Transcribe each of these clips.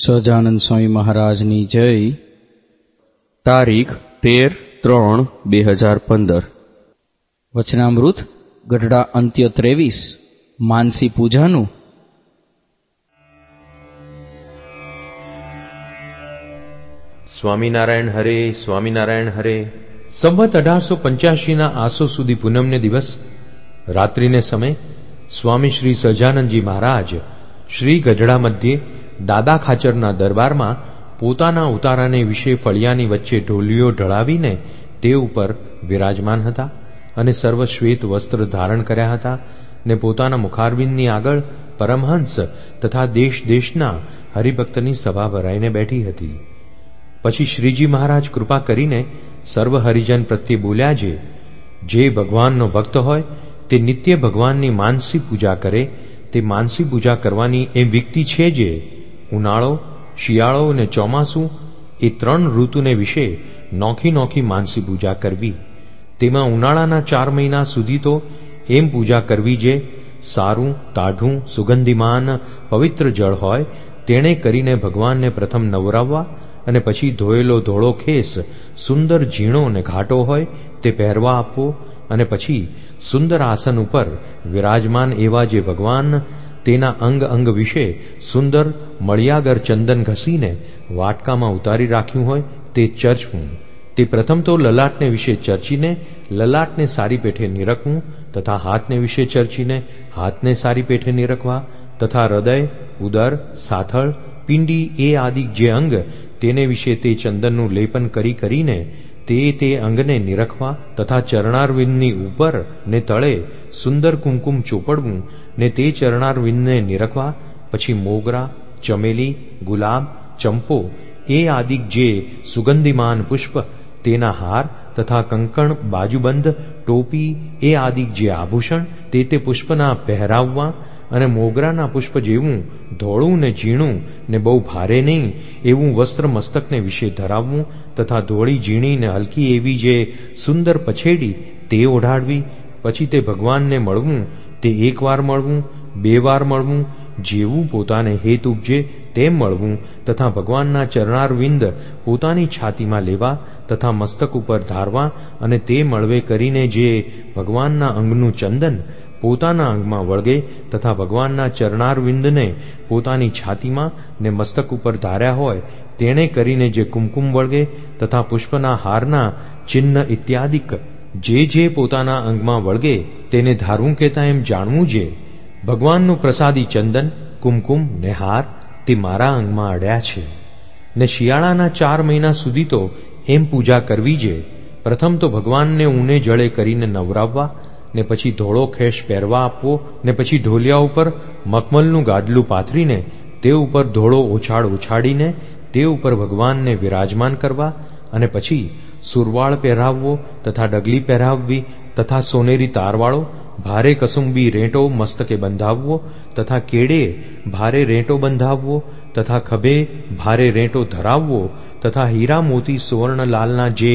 સહજાનંદ સ્વામી મહારાજની જય. તારીખ 13/3/2015. વચનામૃત ગઢડા અંત્ય 23 માનસી પૂજાનું. સ્વામિનારાયણ હરે, સ્વામિનારાયણ હરે. સંવત 1885 આસો સુધી પૂનમને દિવસ રાત્રિને સમય સ્વામી શ્રી સહજાનંદજી મહારાજ શ્રી ગઢડા મધ્યે દાદા ખાચરના દરબારમાં પોતાના ઉતારાને વિશે ફળિયાની વચ્ચે ઢોલિયો ઢળાવીને તે ઉપર વિરાજમાન હતા અને સર્વ શ્વેત વસ્ત્ર ધારણ કર્યા હતા ને પોતાના મુખારવિંદની આગળ પરમહંસ તથા દેશ દેશના હરિભક્તની સભા ભરાઈને બેઠી હતી. પછી શ્રીજી મહારાજ કૃપા કરીને સર્વ હરિજન પ્રત્યે બોલ્યા, જે ભગવાનનો ભક્ત હોય તે નિત્ય ભગવાનની માનસી પૂજા કરે. તે માનસી પૂજા કરવાની એમ વિકતી છે જે ઉનાળો, શિયાળો અને ચોમાસું એ 3 ઋતુને વિશે નોખી નોખી માનસી પૂજા કરવી. તેમાં ઉનાળાના 4 મહિના સુધી તો એમ પૂજા કરવી જે સારું, તાઢું, સુગંધિમાન પવિત્ર જળ હોય તેણે કરીને ભગવાનને પ્રથમ નવરાવવા અને પછી ધોયેલો ધોળો ખેસ સુંદર ઝીણો અને ઘાટો હોય તે પહેરવા આપવો અને પછી સુંદર આસન ઉપર વિરાજમાન એવા જે ભગવાન તેના અંગ અંગ વિશે સુંદર મળિયાગર ચંદન ઘસીને વાટકામાં ઉતારી રાખ્યું હોય તે ચર્ચવું. તે પ્રથમ તો લલાટને વિશે ચર્ચીને લલાટને સારી પેઠે નિરખવું તથા હાથને વિશે ચર્ચીને હાથને સારી પેઠે નિરખવા તથા હૃદય, ઉદર, સાથળ, પિંડી એ આદિ જે અંગ તેને વિશે તે ચંદનનું લેપન કરીને તે અંગને નિરખવા તથા ચરણારવિંદની ઉપર ને તળે સુંદર કુમકુમ ચોપડવું ને તે ચરણારવિંદને નિરખવા. પછી મોગરા, ચમેલી, ગુલાબ, ચંપો એ આદિ જે સુગંધિમાન પુષ્પ તેના હાર તથા કંકણ, બાજુબંધ, ટોપી એ આદિ જે આભૂષણ તે પુષ્પના પહેરાવવા અને મોગરાના પુષ્પ જેવું ધોળું ને ઝીણું ને બહુ ભારે નહીં એવું વસ્ત્ર મસ્તકને વિશે ધરાવવું તથા ધોળી ઝીણી ને હલકી એવી જે સુંદર પછેડી તે ઓઢાડવી. પછી તે ભગવાનને મળવું તે 1 વાર મળવું, 2 વાર મળવું, જેવું પોતાને હેત ઉપજે તેમ મળવું તથા ભગવાનના ચરણારવિંદ પોતાની છાતીમાં લેવા તથા મસ્તક ઉપર ધારવા અને તે મળવે કરીને જે ભગવાનના અંગનું ચંદન પોતાના અંગમાં વળગે તથા ભગવાનના ચરણારવિંદને પોતાની છાતીમાં ને મસ્તક ઉપર ધાર્યા હોય તેણે કરીને જે કુમકુમ વળગે તથા પુષ્પના હારના ચિહ્ન ઇત્યાદિક જે પોતાના અંગમાં વળગે તેને ધારવું કહેતા એમ જાણવું જે ભગવાનનું પ્રસાદી ચંદન, કુમકુમ ને હાર તે મારા અંગમાં અડ્યા છે. ને શિયાળાના 4 મહિના સુધી તો એમ પૂજા કરવી જે પ્રથમ તો ભગવાનને ઊને જળે કરીને નવરાવવા ને પછી ધોળો ખેસ પહેરવા આપવો ને પછી ઢોલિયા ઉપર મખમલનું ગાદલું પાથરીને તે ઉપર ધોળો ઓછાડીને તે ઉપર ભગવાનને વિરાજમાન કરવા અને પછી સુરવાળ પહેરાવવો તથા ડગલી પહેરાવવી તથા સોનેરી તારવાળો ભારે કસુંબી રેંટો મસ્તકે બંધાવવો તથા કેડે ભારે રેંટો બંધાવવો તથા ખભે ભારે રેંટો ધરાવવો તથા હીરા મોતી સુવર્ણ લાલના જે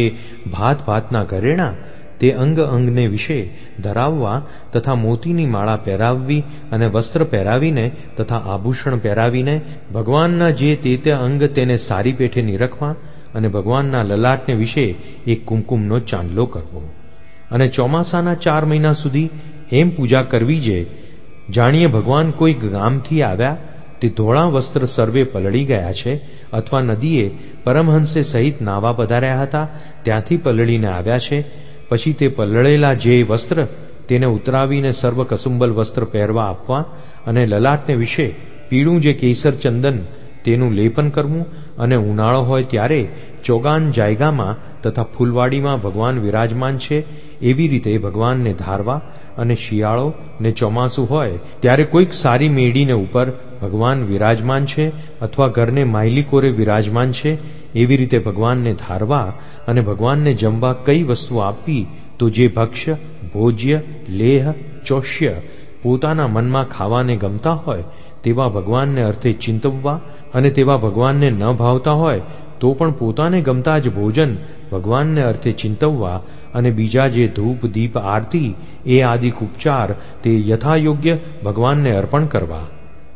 ભાતના ઘરેણા તે અંગને વિશે ધરાવવા તથા મોતીની માળા પહેરાવવી અને વસ્ત્ર પહેરાવીને તથા આભૂષણ પહેરાવીને ભગવાનના જે તે અંગ તેને સારી પેઠે નિરખવા અને ભગવાનના લલાટને વિશે એક કુમકુમનો ચાંદલો કરવો. અને ચોમાસાના 4 મહિના સુધી એમ પૂજા કરવી જે જાણીએ ભગવાન કોઈ ગામથી આવ્યા તે ધોળા વસ્ત્ર સર્વે પલળી ગયા છે અથવા નદીએ પરમહંસે સહિત નાવા પધાર્યા હતા ત્યાંથી પલળીને આવ્યા છે. પછી તે પલળેલા જે વસ્ત્ર તેને ઉતરાવીને સર્વ કસુંબલ વસ્ત્ર પહેરવા આપવા અને લલાટને વિશે પીળું જે કેસર ચંદન તેનું લેપન કરવું અને ઉનાળો હોય ત્યારે ચોગાન જાયગામાં તથા ફૂલવાડીમાં ભગવાન વિરાજમાન છે એવી રીતે ભગવાનને ધારવા અને શિયાળો ને ચોમાસું હોય ત્યારે કોઈક સારી મેડીને ઉપર ભગવાન વિરાજમાન છે અથવા ઘરને માયલી કોરે વિરાજમાન છે એવી રીતે ભગવાનને ધારવા અને ભગવાનને જમવા કઈ વસ્તુ આપવી તો જે ભક્ષ્ય, ભોજ્ય, લેહ, ચોષ્ય પોતાના મનમાં ખાવાને ગમતા હોય તેવા ભગવાનને અર્થે ચિંતવવા અને તેવા ભગવાનને ન ભાવતા હોય તો પણ પોતાને ગમતા જ ભોજન ભગવાનને અર્થે ચિંતવવા અને બીજા જે ધૂપ, દીપ, આરતી એ આદિક ઉપચાર તે યથાયોગ્ય ભગવાનને અર્પણ કરવા.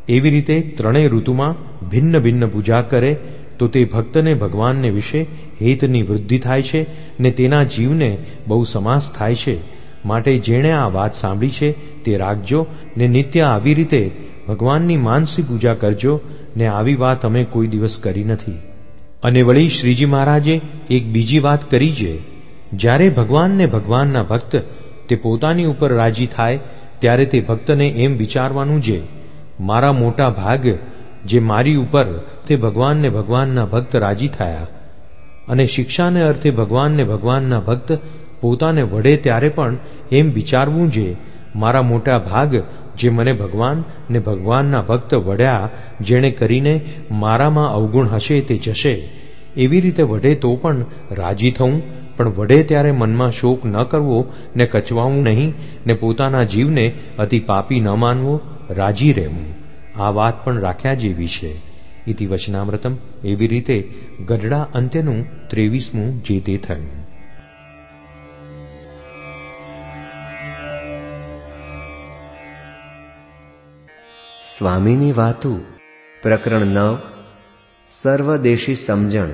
એવી રીતે ત્રણેય ઋતુમાં ભિન્ન ભિન્ન પૂજા કરે તો તે ભક્તને ભગવાનને વિશે હેતની વૃદ્ધિ થાય છે ને તેના જીવને બહુ સમાસ થાય છે. માટે જેણે આ વાત સાંભળી છે તે રાખજો ને નિત્ય આવી રીતે ભગવાનની માનસી પૂજા કરજો ને આવી વાત અમે કોઈ દિવસ કરી નથી. અને વળી શ્રીજી મહારાજે એક બીજી વાત કરી છે. જ્યારે ભગવાનને ભગવાનના ભક્ત તે પોતાની ઉપર રાજી થાય ત્યારે તે ભક્તને એમ વિચારવાનું છે, મારા મોટા ભાગ જે મારી ઉપર તે ભગવાનને ભગવાનના ભક્ત રાજી થયા. અને શિક્ષાને અર્થે ભગવાનને ભગવાનના ભક્ત પોતાને વડે ત્યારે પણ એમ વિચારવું છે, મારા મોટા ભાગ જે મને ભગવાન ને ભગવાનના ભક્ત વડ્યા, જેણે કરીને મારામાં અવગુણ હશે તે જશે. એવી રીતે વડે તો પણ રાજી થવું, પણ વડે ત્યારે મનમાં શોક ન કરવો ને કચવાવું નહીં ને પોતાના જીવને અતિ પાપી ન માનવો, રાજી રહેવું. આ વાત પણ રાખ્યા જેવી છે. ઇતિ વચનામૃતમ. એવી રીતે ગઢડા અંત્યનું 23મું જે તે થયું. સ્વામીની વાતુ પ્રકરણ 9 સર્વદેશી સમજણ.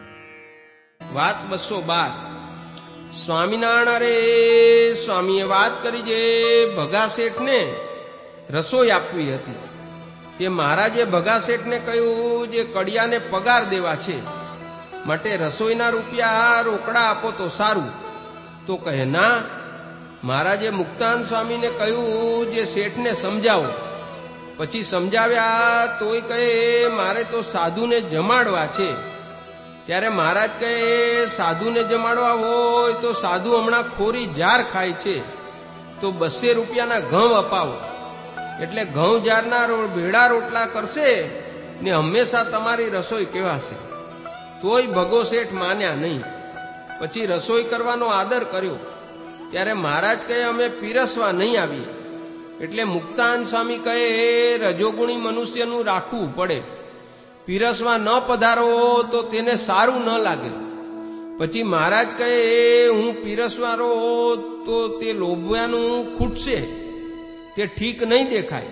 વાત 212. સ્વામિનારાયણ રે સ્વામીએ વાત કરી જે ભગા શેઠને રસોઈ આપવી હતી. તે મહારાજે ભગા શેઠને કહ્યું જે કડિયાને પગાર દેવા છે, માટે રસોઈના રૂપિયા રોકડા આપો તો સારું. તો કહે ના. મહારાજે મુક્તાન સ્વામીને કહ્યું જે શેઠને સમજાવો. પછી સમજાવ્યા તોય કહે મારે તો સાધુને જમાડવા છે. ત્યારે મહારાજ કહે સાધુને જમાડવા હોય તો સાધુ હમણાં ખોરી જાર ખાય છે, તો 200 રૂપિયાના ઘઉં અપાવો. એટલે ઘઉં જારના ભેળા રોટલા કરશે ને હંમેશા તમારી રસોઈ કહેવાશે. તોય ભગો શેઠ માન્યા નહીં. પછી રસોઈ કરવાનો આદર કર્યો. ત્યારે મહારાજ કહે અમે પીરસવા નહીં આવીએ. એટલે મુક્તાન સ્વામી કહે રજોગુણી મનુષ્યનું રાખવું પડે. પીરસવા ન પધારો તો તેને સારું ન લાગે. પછી મહારાજ કહે હું પીરસવારો તો તે લોભવાનું ખૂટશે, તે ઠીક નહીં દેખાય.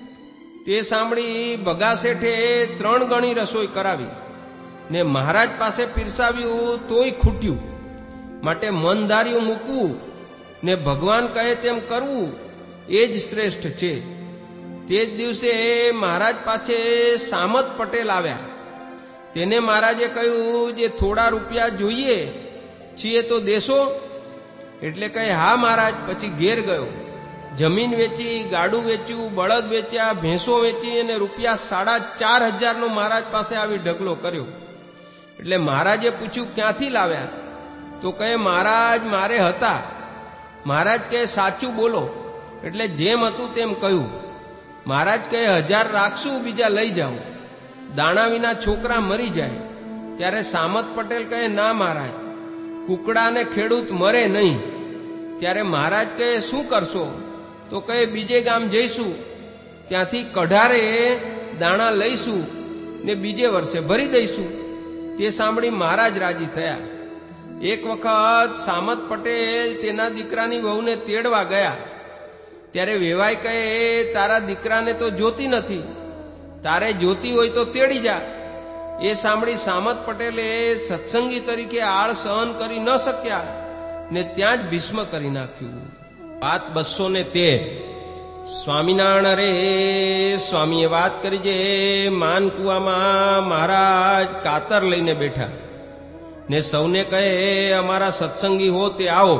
તે સાંભળી ભગા શેઠે 3 ગણી રસોઈ કરાવી ને મહારાજ પાસે પીરસાવ્યું તોય ખૂટ્યું. માટે મન ધાર્યું મૂકવું ને ભગવાન કહે તેમ કરવું એ જ શ્રેષ્ઠ છે. તે જ દિવસે મહારાજ પાસે સામત પટેલ આવ્યા. તેને મહારાજે કહ્યું જે થોડા રૂપિયા જોઈએ છીએ તો દેશો. એટલે કહે હા મહારાજ. પછી ઘેર ગયો. જમીન વેચી, ગાડું વેચ્યું, બળદ વેચ્યા, ભેંસો વેચી અને રૂપિયા 4,500 મહારાજ પાસે આવી ઢગલો કર્યો. એટલે મહારાજે પૂછ્યું ક્યાંથી લાવ્યા? તો કહે મહારાજ મારે હતા. મહારાજ કહે સાચું બોલો. એટલે જેમ હતું તેમ કહ્યું. મહારાજ કહે 1000 રાખશું, બીજા લઈ જાઓ. દાણા વિના છોકરા મરી જાય. ત્યારે સામત પટેલ કહે ના મહારાજ, કુકડાને ખેડૂત મરે નહીં. ત્યારે મહારાજ કહે શું કરશો? તો કહે બીજે ગામ જઈશું, ત્યાંથી કઢારે દાણા લઈશું ને બીજે વર્ષે ભરી દઈશું. તે સાંભળી મહારાજ રાજી થયા. એક વખત સામત પટેલ તેના દીકરાની વહુને તેડવા ગયા. ત્યારે વેવાઈ કહે તારા દીકરાને તો જોતી નથી, તારે જોતી હોય તો તેડી જા. એ સાંભળી સામત પટેલે સત્સંગી તરીકે આળ સહન કરી ન શક્યા ને ત્યાં જ ભીષ્મ કરી નાખ્યું. વાત 213. સ્વામિનારાયણ રે સ્વામીએ વાત કરી જે માનકુવામાં મહારાજ કાતર લઈને બેઠા ને સૌને કહે અમારા સત્સંગી હો તે આવો,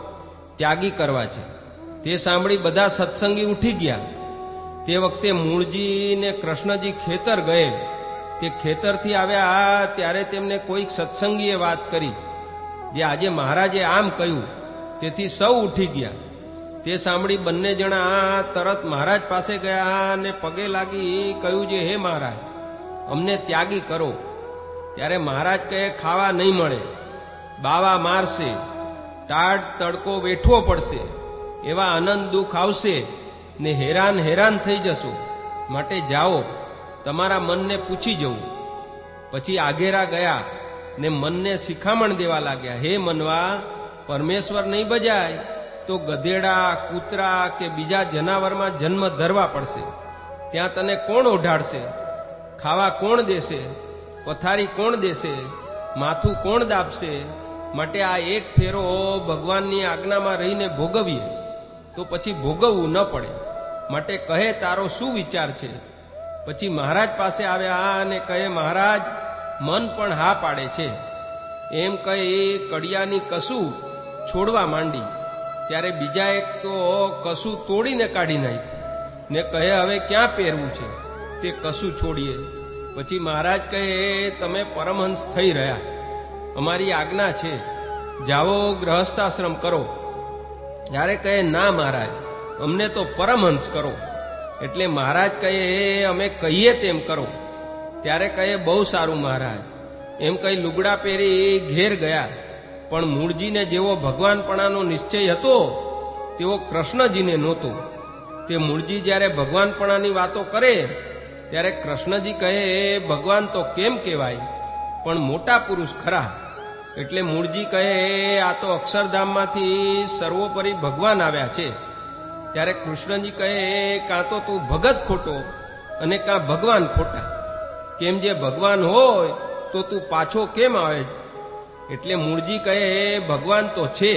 ત્યાગી કરવા છે. તે સાંભળી બધા સત્સંગી ઉઠી ગયા. તે વખતે મૂળજી ને કૃષ્ણજી ખેતર ગયેલ. તે ખેતરથી આવ્યા ત્યારે તેમને કોઈક સત્સંગીએ વાત કરી જે આજે મહારાજે આમ કહ્યું. તેથી સૌ ઉઠી ગયા. તે સાંભળી બંને જણા તરત મહારાજ પાસે ગયા અને પગે લાગી કહ્યું જે હે મહારાજ અમને ત્યાગી કરો. ત્યારે મહારાજ કહે ખાવા નહીં મળે, બાવા મારશે, ટાઢ તડકો વેઠવો પડશે, એવા અનંત દુઃખ આવશે ને હેરાન થઈ જશો. માટે જાઓ, તમારા મનને પૂછી જવું. પછી આઘેરા ગયા ને મનને શિખામણ દેવા લાગ્યા. હે મનવા, પરમેશ્વર નહીં ભજાય તો ગધેડા, કૂતરા કે બીજા જનાવરમાં જન્મ ધરવા પડશે. ત્યાં તને કોણ ઓઢાડશે? ખાવા કોણ દેશે? પથારી કોણ દેશે? માથું કોણ દાબશે? માટે આ એક ફેરો ભગવાનની આજ્ઞામાં રહીને ભોગવીએ તો પછી ભોગવવું ન પડે. માટે કહે તારો શું વિચાર છે? પછી મહારાજ પાસે આવ્યા અને કહે મહારાજ મન પણ હા પાડે છે. એમ કહી કડિયાની કસું છોડવા માંડી. ત્યારે બીજા એક તો કસું તોડીને કાઢી નાખ્યું ને કહે હવે ક્યાં પહેરવું છે? તે કસું છોડીએ. પછી મહારાજ કહે તમે પરમહંસ થઈ રહ્યા, અમારી આજ્ઞા છે, જાઓ ગ્રહસ્થાશ્રમ કરો. ત્યારે કહે ના મહારાજ, અમને તો પરમહંસ કરો. એટલે મહારાજ કહે અમે કહીએ તેમ કરો. ત્યારે કહે બહુ સારું મહારાજ. એમ કહી લુગડા પહેરી ઘેર ગયા. પણ મૂળજીને જેવો ભગવાનપણાનો નિશ્ચય હતો તેવો કૃષ્ણજીને નહોતો. તે મૂળજી જ્યારે ભગવાનપણાની વાતો કરે ત્યારે કૃષ્ણજી કહે ભગવાન તો કેમ કહેવાય, પણ મોટા પુરુષ ખરા. એટલે મૂળજી કહે આ તો અક્ષરધામમાંથી સર્વોપરી ભગવાન આવ્યા છે. ત્યારે કૃષ્ણજી કહે કાં તો તું ભગત ખોટો અને કાં ભગવાન ખોટા. કેમ જે ભગવાન હોય તો તું પાછો કેમ આવે? એટલે મૂળજી કહે ભગવાન તો છે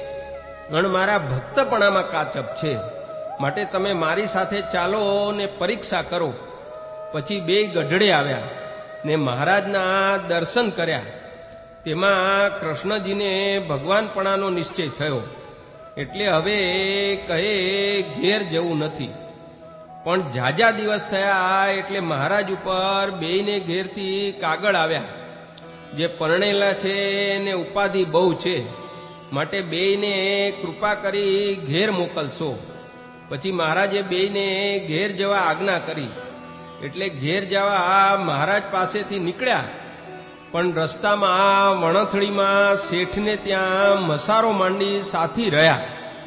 પણ મારા ભક્તપણામાં કાચપ છે. માટે તમે મારી સાથે ચાલો ને પરીક્ષા કરો. પછી બે ગઢડે આવ્યા ને મહારાજના દર્શન કર્યા. તેમાં કૃષ્ણજીને ભગવાનપણાનો નિશ્ચય થયો. એટલે હવે કહે ઘેર જવું નથી. પણ ઝાઝા દિવસ થયા એટલે મહારાજ ઉપર બેયને ઘેરથી કાગળ આવ્યા. જે પરણેલા છે ને ઉપાધિ બહુ છે, માટે બેયને કૃપા કરી ઘેર મોકલશો. પછી મહારાજે બેયને ઘેર જવા આજ્ઞા કરી. એટલે ઘેર જવા મહારાજ પાસેથી નીકળ્યા. પણ રસ્તામાં વણથળીમાં શેઠને ત્યાં મસારો માંડી સાથી રહ્યા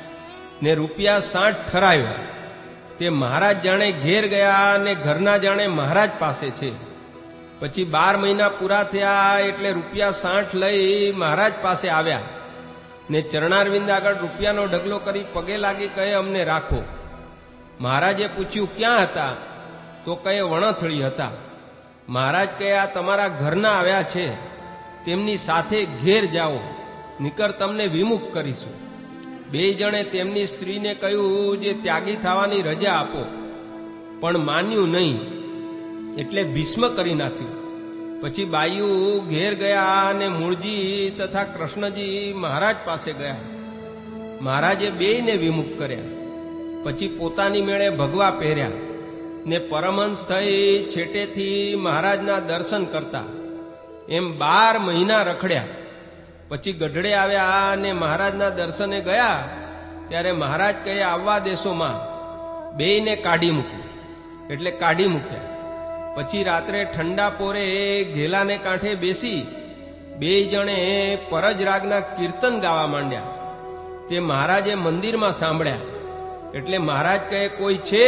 ને ₹60 ઠરાવ્યા. તે મહારાજ જાણે ઘેર ગયા ને ઘરના જાણે મહારાજ પાસે છે. પછી 12 મહિના પૂરા થયા એટલે ₹60 લઈ મહારાજ પાસે આવ્યા ને ચરણારવિંદ આગળ રૂપિયાનો ઢગલો કરી પગે લાગી કહે અમને રાખો. મહારાજે પૂછ્યું ક્યાં હતા? તો કહે વણથળી હતા. મહારાજ કહે આ તમારા ઘરના આવ્યા છે, તેમની સાથે ઘેર જાઓ, નિકર તમને વિમુખ કરીશું. બે જણે તેમની સ્ત્રીને કહ્યું જે ત્યાગી થવાની રજા આપો. પણ માન્યું નહીં એટલે ભીષ્મ કરી નાખ્યું. પછી બાયું ઘેર ગયા અને મૂળજી તથા કૃષ્ણજી મહારાજ પાસે ગયા. મહારાજે બેયને વિમુખ કર્યા. પછી પોતાની મેળે ભગવા પહેર્યા ને પરમહંસ થઈ છેટેથી મહારાજના દર્શન કરતા. એમ 12 મહિના રખડ્યા. પછી ગઢડે આવ્યા અને મહારાજના દર્શને ગયા. ત્યારે મહારાજ કહે આવવા દેશોમાં. બેયને કાઢી મૂક્યું. એટલે કાઢી મૂક્યા. પછી રાત્રે ઠંડા પોરે ઘેલાને કાંઠે બેસી બે જણે પરજ રાગના કીર્તન ગાવા માંડ્યા. તે મહારાજે મંદિરમાં સાંભળ્યા. એટલે મહારાજ કહે કોઈ છે?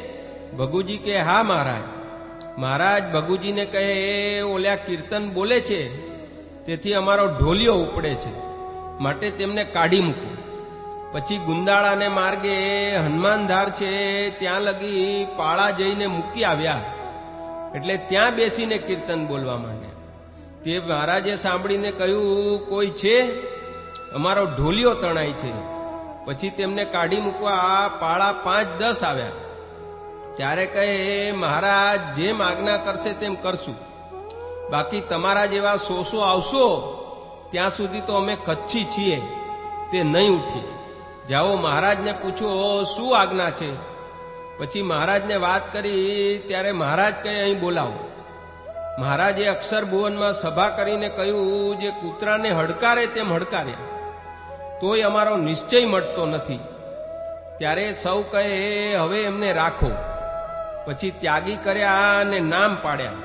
ભગુજી કે હા મહારાજ. મહારાજ ભગુજીને કહે ઓલ્યા કીર્તન બોલે છે તેથી અમારો ઢોલિયો ઉપડે છે, માટે તેમને કાઢી મૂકો. પછી ગુંદાળાને માર્ગે હનુમાનધાર છે ત્યાં લગી પાળા જઈને મૂકી આવ્યા. એટલે ત્યાં બેસીને કીર્તન બોલવા માંડ્યા. તે મહારાજે સાંભળીને કહ્યું કોઈ છે? અમારો ઢોલિયો તણાય છે. પછી તેમને કાઢી મૂકવા પાળા 5-10 આવ્યા. ત્યારે કહે મહારાજ જેમ આજ્ઞા કરશે તેમ કરશું, બાકી તમારા જેવા 100 આવશો ત્યાં સુધી તો અમે કચ્છી છીએ, તે નહીં ઉઠી. જાઓ મહારાજને પૂછો શું આજ્ઞા છે. પછી મહારાજને વાત કરી ત્યારે મહારાજ કહે અહીં બોલાવો. મહારાજે અક્ષરભુવનમાં સભા કરીને કહ્યું જે કૂતરાને હડકારે તેમ હડકાર્યા, તોય અમારો નિશ્ચય મળતો નથી. ત્યારે સૌ કહે હવે એમને રાખો. પછી ત્યાગી કર્યા અને નામ પાડ્યા.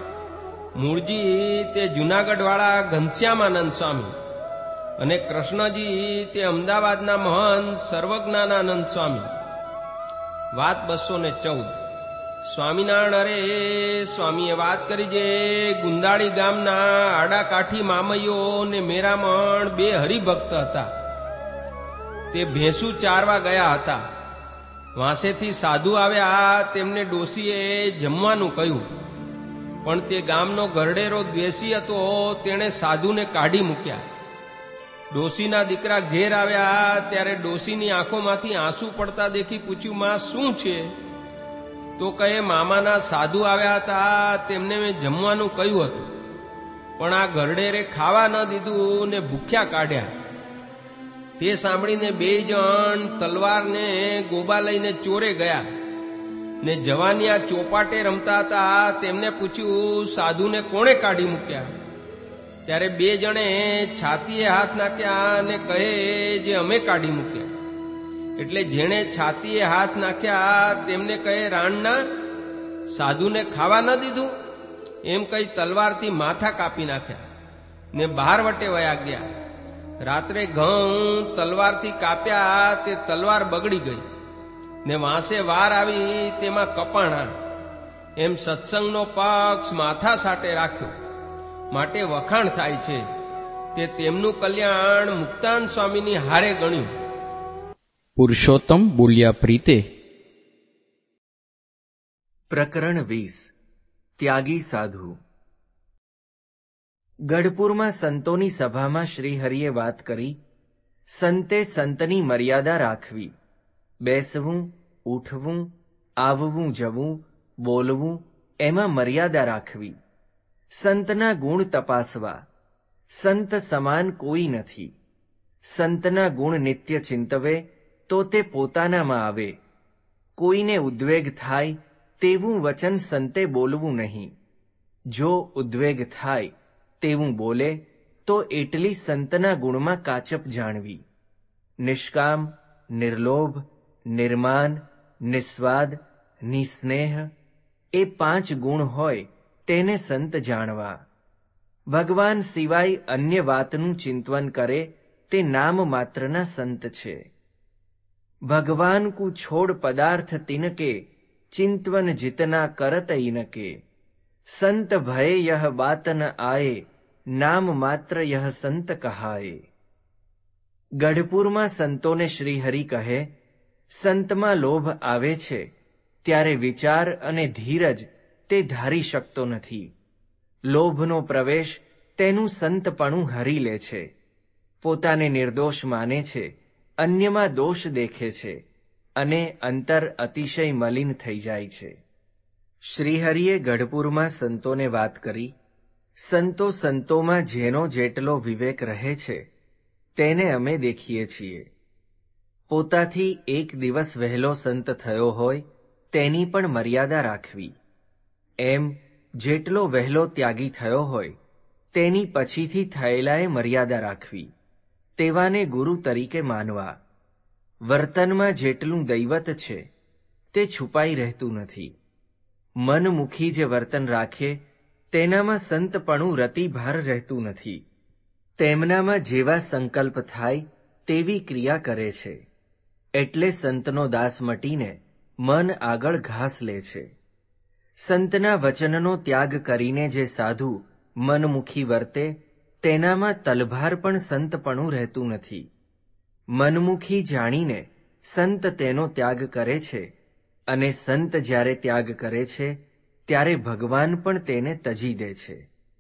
મૂળજી તે જૂનાગઢવાળા ઘનશ્યામાનંદ સ્વામી અને કૃષ્ણજી તે અમદાવાદના મહંત સર્વજ્ઞાનાનંદ સ્વામી. વાત 214. સ્વામિનારાયણ અરે સ્વામીએ વાત કરી જે ગુંદાળી ગામના આડાકાઠી મામૈયો ને મેરામણ 2 હરિભક્ત હતા. તે ભેંસું ચારવા ગયા હતા. વાંસેથી સાધુ આવ્યા, તેમને ડોશીએ જમવાનું કહ્યું, પણ તે ગામનો ગરડેરો દ્વેષી હતો, તેણે સાધુને કાઢી મૂક્યા. ડોશીના દીકરા ઘેર આવ્યા ત્યારે ડોશીની આંખોમાંથી આંસુ પડતા દેખી પૂછ્યું, માં શું છે? તો કહે, મામાના સાધુ આવ્યા હતા, તેમને મેં જમવાનું કહ્યું હતું, પણ આ ગરડેરે ખાવા ન દીધું ને ભૂખ્યા કાઢ્યા. તે સાંભળીને 2 જણ તલવારને ગોબા લઈને ચોરે ગયા ને જવાનિયા ચોપાટે રમતા હતા, તેમને પૂછ્યું, સાધુને કોણે કાઢી મૂક્યા? ત્યારે 2 જણે છાતીએ હાથ નાખ્યા અને કહે, જે અમે કાઢી મૂક્યા. એટલે જેણે છાતીએ હાથ નાખ્યા તેમને કહે, રાણના સાધુને ખાવા ન દીધું? એમ કહી તલવારથી માથા કાપી નાખ્યા ને બહાર વટે વયા ગયા. રાત્રે ઘઉં તલવારથી કાપ્યા, તે તલવાર બગડી ગઈ ને વાંસે વાર આવી, તેમાં કપાણા. એમ સત્સંગનો પક્ષ માથા સાટે રાખ્યો, માટે વખાણ થાય છે. તે તેમનું કલ્યાણ મુક્તાન સ્વામીની હારે ગણ્યું. પુરુષોત્તમ બોલ્યા પ્રીતે. પ્રકરણ 20. ત્યાગી સાધુ. ગઢપુરમાં સંતોની સભામાં શ્રીહરિએ વાત કરી, સંતે સંતની મર્યાદા રાખવી, બેસવું, ઉઠવું, આવવું જવું, બોલવું એમાં મર્યાદા રાખવી, સંતના ગુણ તપાસવા, સંત સમાન કોઈ નથી, સંતના ગુણ નિત્ય ચિંતવે તો તે પોતાનામાં આવે, કોઈને ઉદ્વેગ થાય તેવું વચન સંતે બોલવું નહીં, જો ઉદ્વેગ થાય તેવું બોલે તો એટલી સંતના ગુણમાં કાચપ જાણવી, નિષ્કામ, નિર્લોભ, નિર્માન, નિસ્વાદ, નિસ્નેહ એ 5 ગુણ હોય તેને સંત જાણવા. ભગવાન સિવાય અન્ય વાતનું ચિંતન કરે તે નામ માત્રના સંત છે. ભગવાન કુ છોડ પદાર્થ તિનકે, ચિંતવન જીતના કરત ઇનકે, સંત ભય યહ બાત ન આયે, નામ માત્ર યહ સંત કહાયે. ગઢપુરમાં સંતોને શ્રીહરિ કહે, સંતમાં લોભ આવે છે ત્યારે વિચાર અને ધીરજ તે ધારી શકતો નથી. લોભનો પ્રવેશ તેનું સંતપણું હરી લે છે, પોતાને નિર્દોષ માને છે, અન્યમાં દોષ દેખે છે અને અંતર અતિશય મલિન થઈ જાય છે. શ્રીહરિએ ગઢપુરમાં સંતોને વાત કરી, સંતો સંતોમાં જેનો જેટલો વિવેક રહે છે તેને અમે દેખીએ છીએ. પોતાથી 1 દિવસ વહેલો સંત થયો હોય તેની પણ મર્યાદા રાખવી, એમ જેટલો વહેલો ત્યાગી થયો હોય તેની પછીથી થયેલાએ મર્યાદા રાખવી, તેવાને ગુરુ તરીકે માનવા. વર્તનમાં જેટલું દૈવત છે તે છુપાઈ રહેતું નથી. મનમુખી જે વર્તન રાખે તેનામાં સંતપણું રતિભાર રહેતું નથી. તેમનામાં જેવા સંકલ્પ થાય તેવી ક્રિયા કરે છે, એટલે સંતનો દાસ મટીને મન આગળ ઘાસ લે છે. સંતના વચનનો ત્યાગ કરીને જે સાધુ મનમુખી વર્તે તેનામાં તલભાર પણ સંતપણું રહેતું નથી. મનમુખી જાણીને સંત તેનો ત્યાગ કરે છે, અને સંત જ્યારે ત્યાગ કરે છે ત્યારે ભગવાન પણ તેને તજી દે છે.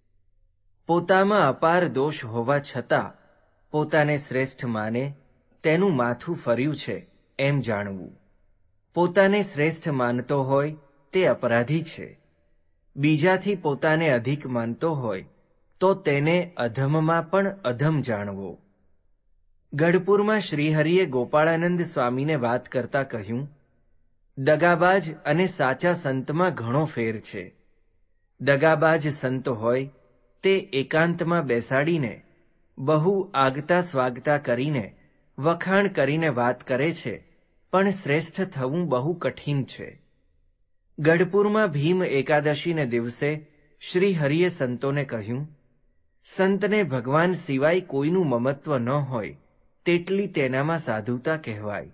પોતામાં અપાર દોષ હોવા છતાં પોતાને શ્રેષ્ઠ માને તેનું માથું ફર્યું છે એમ જાણવું. પોતાને શ્રેષ્ઠ માનતો હોય તે અપરાધી છે. બીજાથી પોતાને અધિક માનતો હોય તો તેને અધમમાં પણ અધમ જાણવો. ગઢપુરમાં શ્રીહરિએ ગોપાળાનંદ સ્વામીને વાત કરતા કહ્યું, દગાબાજ અને સાચા સંતમાં ઘણો ફેર છે. દગાબાજ સંત હોય તે એકાંતમાં બેસાડીને બહુ આગતા સ્વાગતા કરીને વખાણ કરીને વાત કરે છે, પણ શ્રેષ્ઠ થવું બહુ કઠિન છે. ગઢપુરમાં ભીમ એકાદશીને દિવસે શ્રીહરિએ સંતોને કહ્યું, સંતને ભગવાન સિવાય કોઈનું મમત્વ ન હોય તેટલી તેનામાં સાધુતા કહેવાય.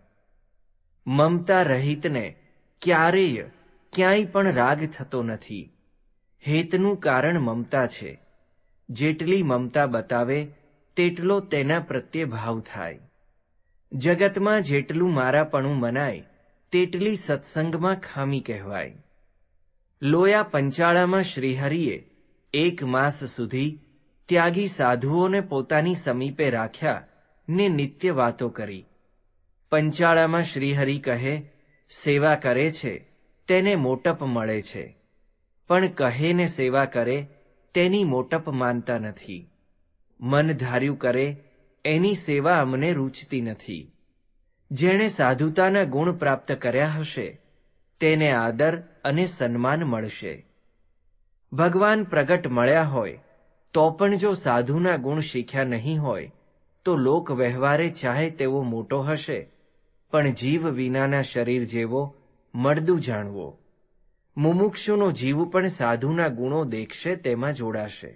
મમતા રહિતને ક્યારેય ક્યાંય પણ રાગ થતો નથી. હેતનું કારણ મમતા છે. જેટલી મમતા બતાવે તેટલો તેના પ્રત્યે ભાવ થાય. જગતમાં જેટલું મારાપણું મનાય તેટલી સત્સંગમાં ખામી કહેવાય. લોયા પંચાળામાં શ્રીહરિએ 1 માસ સુધી ત્યાગી સાધુઓને પોતાની સમીપે રાખ્યા ને નિત્ય વાતો કરી. પંચાળામાં શ્રીહરિ કહે, સેવા કરે છે તેને મોટપ મળે છે, પણ કહે ને સેવા કરે તેની મોટપ માનતા નથી. મન ધાર્યું કરે એની સેવા અમને રૂચતી નથી. જેણે સાધુતાના ગુણ પ્રાપ્ત કર્યા હશે તેને આદર અને સન્માન મળશે. ભગવાન પ્રગટ મળ્યા હોય તો પણ જો સાધુના ગુણ શીખ્યા નહીં હોય તો લોક વ્યવહારે ચાહે તેવો મોટો હશે, પણ જીવ વિનાના શરીર જેવો મળદું જાણવો. મુમુક્ષુનો જીવ પણ સાધુના ગુણો દેખશે તેમાં જોડાશે.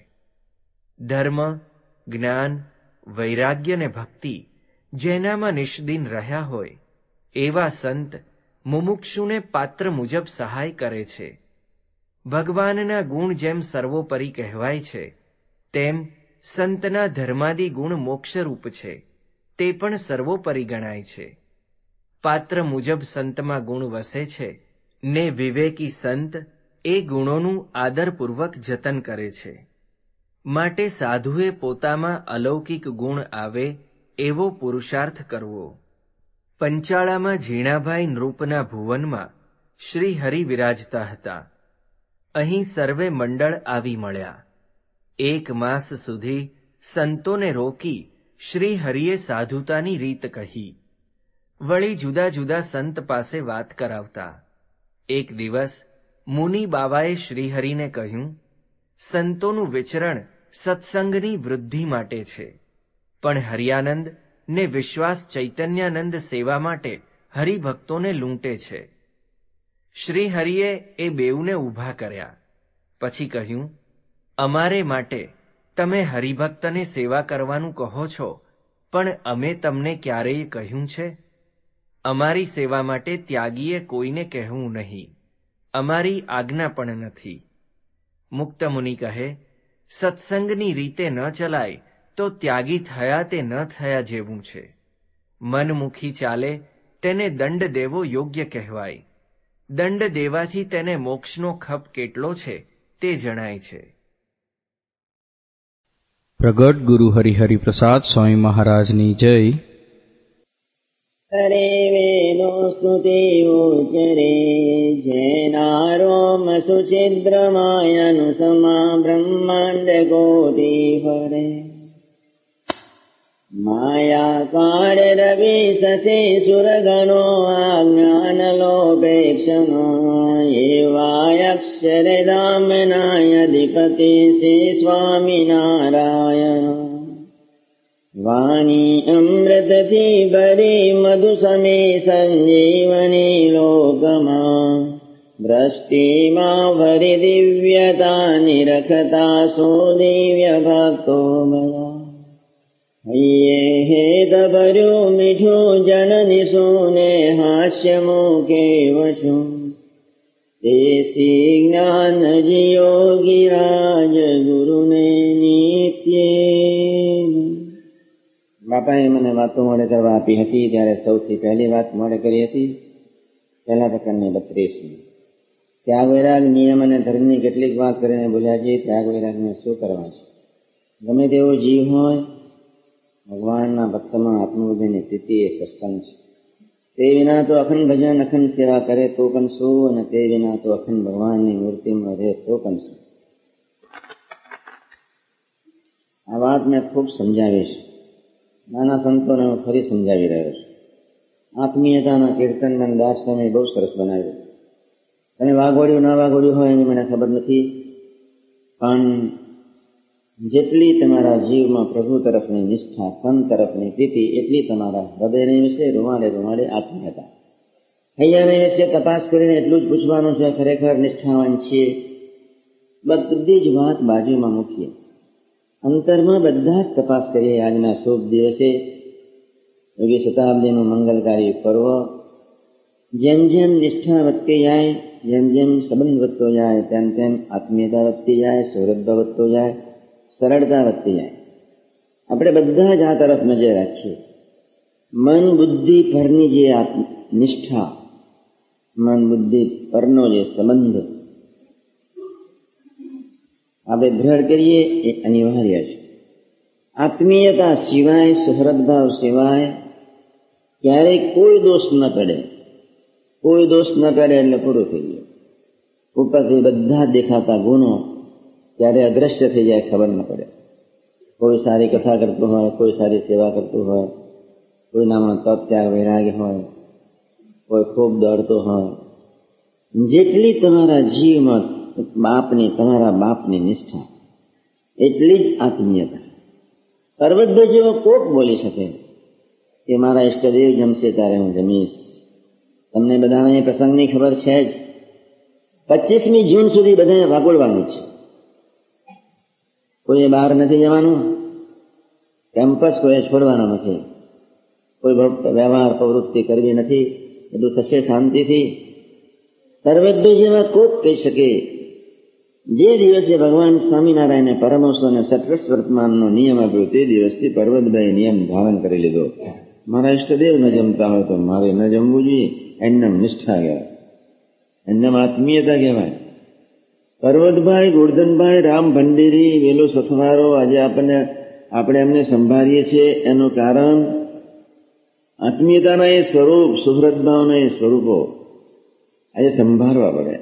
ધર્મ, જ્ઞાન, વૈરાગ્ય ને ભક્તિ જેનામાં નિષ્દિન રહ્યા હોય એવા સંત મુમુક્ષુને પાત્ર મુજબ સહાય કરે છે. ભગવાનના ગુણ જેમ સર્વોપરી કહેવાય છે તેમ સંતના ધર્માદિ ગુણ મોક્ષરૂપ છે તે પણ સર્વોપરી ગણાય છે. પાત્ર મુજબ સંતમાં ગુણ વસે છે ને વિવેકી સંત એ ગુણોનું આદરપૂર્વક જતન કરે છે. માટે સાધુએ પોતામાં અલૌકિક ગુણ આવે એવો પુરુષાર્થ કરવો. પંચાળામાં ઝીણાભાઈ નૃપના ભુવનમાં શ્રી હરિ વિરાજતા હતા. અહીં સર્વે મંડળ આવી મળ્યા. 1 માસ સુધી સંતોને રોકી શ્રી હરિએ સાધુતાની રીત કહી. વળી જુદા જુદા સંત પાસે વાત કરાવતા. એક દિવસ મુનિ બાવાએ શ્રીહરિને કહ્યું, સંતોનું વિચરણ સત્સંગની વૃદ્ધિ માટે છે, પણ હરિયાનંદ ને વિશ્વાસ ચૈતન્યાનંદ સેવા માટે હરિભક્તોને લૂંટે છે. શ્રીહરિએ એ બેઉને ઊભા કર્યા. પછી કહ્યું, અમારે માટે તમે હરિભક્તને સેવા કરવાનું કહો છો, પણ અમે તમને ક્યારેય કહ્યું છે? અમારી સેવા માટે ત્યાગીએ કોઈને કહેવું નહીં. અમારી આજ્ઞા પણ નથી. મુક્ત મુનિ કહે, સત્સંગની રીતે ન ચલાય તો ત્યાગી થયા તે ન થયા જેવું છે. મનમુખી ચાલે તેને દંડ દેવો યોગ્ય કહેવાય. દંડ દેવાથી તેને મોક્ષનો ખપ કેટલો છે તે જણાય છે. પ્રગટ ગુરુ હરિહરિ પ્રસાદ સ્વામી મહારાજની જય. હરે વેદો સ્તુતિ ઉચરે જૈનારોમ સુછિદ્રમાયનુ સમા બ્રહ્માંડ કોટિ ફરે. માયાકાર રવિ સસે સુરગણો આજ્ઞાનલોપેક્ષનો એવાયક્ષરધામનાય અધિપતિ શ્રી સ્વામિનારાયણ. વાણી અમૃતથી ભરી મધુ સમે સંજીવની લોકમાં દ્રષ્ટિમાં ભરી દિવ્યતા નિરખતા સો દિવ્ય ભક્તો બધા. હૈયે હેત ભર્યું મીઠું જનની સુને હાસ્ય મુકે વચું દેશી જ્ઞાન યોગી રાજ ગુરુને નિત્ય. બાપાએ મને વાતો મોડે કરવા આપી હતી ત્યારે સૌથી પહેલી વાત મોડે કરી હતી પહેલા પ્રકારની 32મી. ત્યાગ વૈરાગ નિયમ અને ધર્મની કેટલીક વાત કરીને બોલ્યા છે. ત્યાગ વૈરાગને શું કરવા છે? ગમે તેવો જીવ હોય, ભગવાનના ભક્તમાં આત્મબુદ્ધિની સ્થિતિ એ સત્સંગ છે. તે વિના તો અખંડ ભજન અખંડ સેવા કરે તો પણ શું, અને તે વિના તો અખંડ ભગવાનની મૂર્તિમાં રહે તો પણ શું. આ વાત મેં ખૂબ સમજાવીશ. નાના સંતોને હું ફરી સમજાવી રહ્યો છું. આત્મીયતાના કીર્તનના દાસ સ્વામી બહુ સરસ બનાવ્યું. તમે વાગોડ્યું ના વાગોડ્યું હોય એની મને ખબર નથી, પણ જેટલી તમારા જીવમાં પ્રભુ તરફની નિષ્ઠા, સંત તરફની પ્રીતિ, એટલી તમારા હૃદયને વિશે રૂમાડે રૂમાડે આત્મીયતા. હૈયાને વિશે તપાસ કરીને એટલું જ પૂછવાનું છે, ખરેખર નિષ્ઠાવાન છીએ? બધી જ વાત બાજુમાં મૂકીએ, અંતરમાં બધા જ તપાસ કરીએ. આજના શુભ દિવસે યોગી શતાબ્દીનું મંગલકારી પર્વ, જેમ જેમ નિષ્ઠા વધતી જાય, જેમ જેમ સંબંધ વધતો જાય, તેમ તેમ આત્મીયતા વધતી જાય, સૌરભ વધતો જાય, સરળતા વધતી જાય. આપણે બધા જ આ તરફ નજર રાખીએ. મન બુદ્ધિ પરની જે નિષ્ઠા મન બુદ્ધિ પરનો જે સંબંધ આપણે દ્રઢ કરીએ એ અનિવાર્ય છે. આત્મીયતા સિવાય, સુહૃદભાવ સિવાય ક્યારેય કોઈ દોષ ન ટળે. કોઈ દોષ ન ટળે એટલે પૂરું થઈ ગયું. ઉપરથી બધા દેખાતા ગુણો ત્યારે અદ્રશ્ય થઈ જાય, ખબર ન પડે. કોઈ સારી કથા કરતું હોય, કોઈ સારી સેવા કરતું હોય, કોઈનામાં તપ ત્યાગ વૈરાગ્ય હોય, કોઈ ખૂબ દોડતો હોય. જેટલી તમારા જીવમાં તમારા બાપની નિષ્ઠા, એટલી જ આત્મીયતા. પર્વત જેવો કોક બોલી શકે કે મારા ઈષ્ટદેવ જમશે ત્યારે હું જમીશ. તમને બધાને એ પ્રસંગની ખબર છે જ. 25મી જૂન સુધી બધાને વાગોળવાનું છે. કોઈએ બહાર નથી જવાનું, કેમ્પસ કોઈએ છોડવાનો નથી, કોઈ વ્યવહાર પ્રવૃત્તિ કરવી નથી, બધું થશે શાંતિથી. સર્વજ્ઞ કોક કહી શકે જે દિવસે ભગવાન સ્વામિનારાયણે પરમહંસોને સત્રસ વર્તમાનનો નિયમ આપ્યો તે દિવસથી પર્વતભાઈ નિયમ ધારણ કરી લીધો. મારા ઈષ્ટદેવ ન જમતા હોય તો મારે ન જમવું જોઈએ. એમનેમ નિષ્ઠા કહેવાય, એમનેમ આત્મીયતા કહેવાય. પર્વતભાઈ, ગોરધનભાઈ, રામ ભંડેરી, વેલો સથવારો આજે આપણે એમને સંભાળીએ છીએ એનું કારણ આત્મીયતાના એ સ્વરૂપ, સુહૃદભાવના એ સ્વરૂપો આજે સંભાળવા પડે.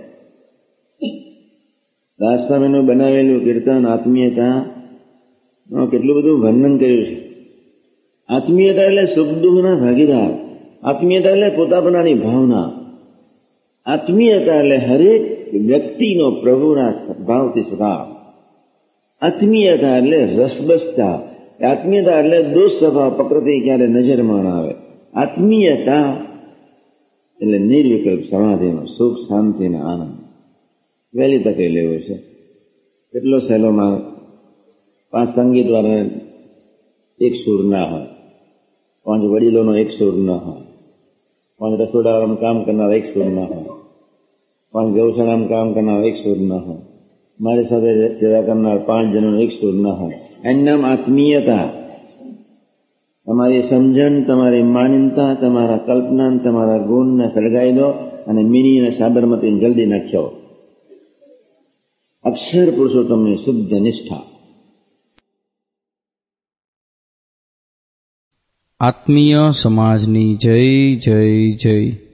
દાસસ્વામીનું બનાવેલું કીર્તન આત્મીયતા કેટલું બધું વર્ણન કર્યું છે. આત્મીયતા એટલે સુખ દુઃખના ભાગીદાર. આત્મીયતા એટલે પોતાપણાની ભાવના. આત્મીયતા એટલે હરેક વ્યક્તિનો પ્રભુના ભાવથી સ્વભાવ. આત્મીયતા એટલે રસબસતા. આત્મીયતા એટલે દોષ સ્વભાવ, પ્રકૃતિ ક્યારે નજરમાં આવે. આત્મીયતા એટલે નિર્વિકલ્પ સમાધિનો સુખ, શાંતિનો આનંદ વહેલી તકે લેવો છે. કેટલો સહેલોમાં 5 સંગીતવાળાને એક સૂર ના હોય, 5 વડીલોનો એક સૂર ના હોય, 5 રસોડાવાળાનું કામ કરનાર એક સૂર ના હોય, 5 ગૌશાળામાં કામ કરનાર એક સૂર ના હોય, મારી સાથે સેવા કરનાર 5 જણોનો એક સૂર ના હોય. એનું નામ આત્મીયતા. તમારી સમજણ, તમારી માન્યતા, તમારા કલ્પના, તમારા ગુણને સળગાવી દો અને મિની અને સાબરમતીને જલ્દી નાખ્યો. અક્ષર પુરુષોત્તમની શુદ્ધ નિષ્ઠા. આત્મીય સમાજની જય જય જય.